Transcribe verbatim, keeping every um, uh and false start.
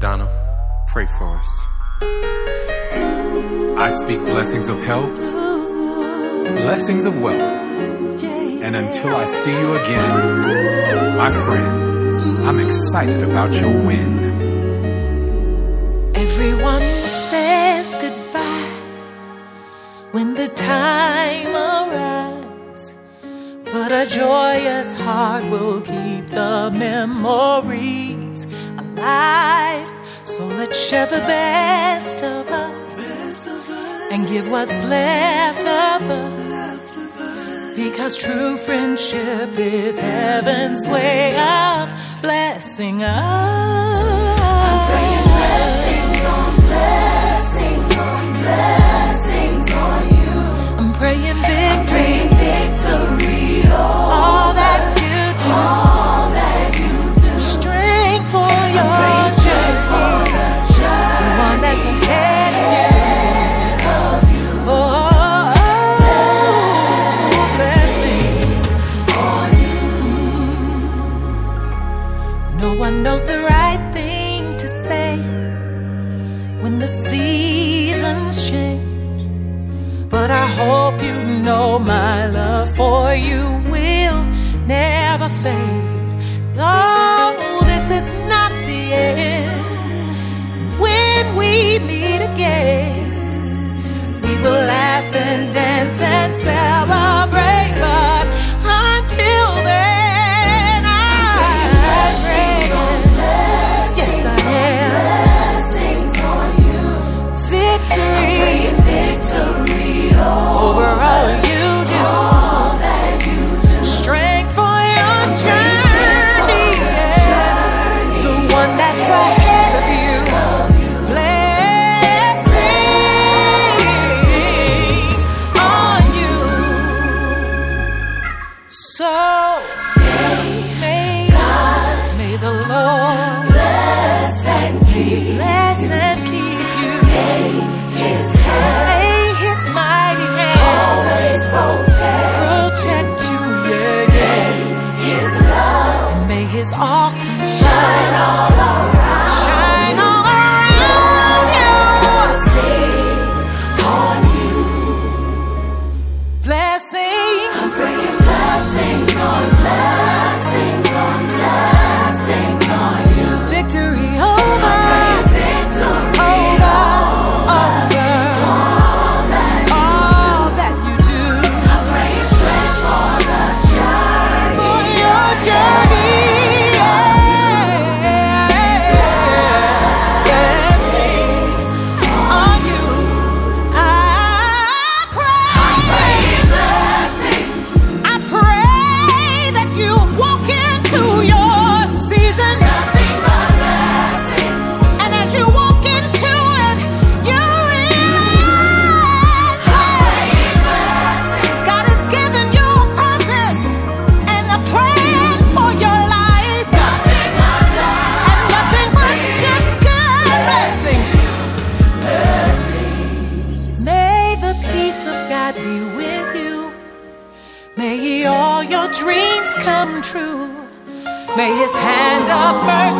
Donna, pray for us. I speak blessings of health, blessings of wealth, and until I see you again, my friend, I'm excited about your win. Everyone says goodbye when the time arrives, but a joyous heart will keep the memories alive. So let's share the best of us and give what's left of us, because true friendship is heaven's way of blessing us. I'm praying blessings on blessings on blessings on you. I'm praying victory, I'm praying victory, oh, all that you do, all that you do. Strength for your journey, for the journey, the one that's ahead of you. Of you. Oh, blessings on you. No one knows the right thing to say when the seasons change, but I hope you know my love for you will never fade. No, this is not the end. When we meet again, we will laugh and dance and celebrate, but until then, I pray. Yes, I am. Blessings on you. Victory, Victory, oh, over all you do. all that you do. Strength for your journey, yes. The one that's ahead of you. Blessings on you. So may God, may the Lord Bless and keep, bless and keep you. His hand May His mighty hand always protect, protect you, yeah, yeah. His love And may His awesome shine all around. shine all around you. Blessings on you. Blessings, I'm praying blessings on blessings on blessings on you. victory over, Victory, over, over all that all that you do I pray strength for the journey. for your journey. Yeah. Blessings on you. I pray. Blessings, I pray that you walk into your season, nothing but blessings. and as you walk into it, you realize God has given you a purpose and a plan for your life, Nothing but and nothing but good, good blessings. May the peace of God be with you. May all your dreams come true. May His hand of mercy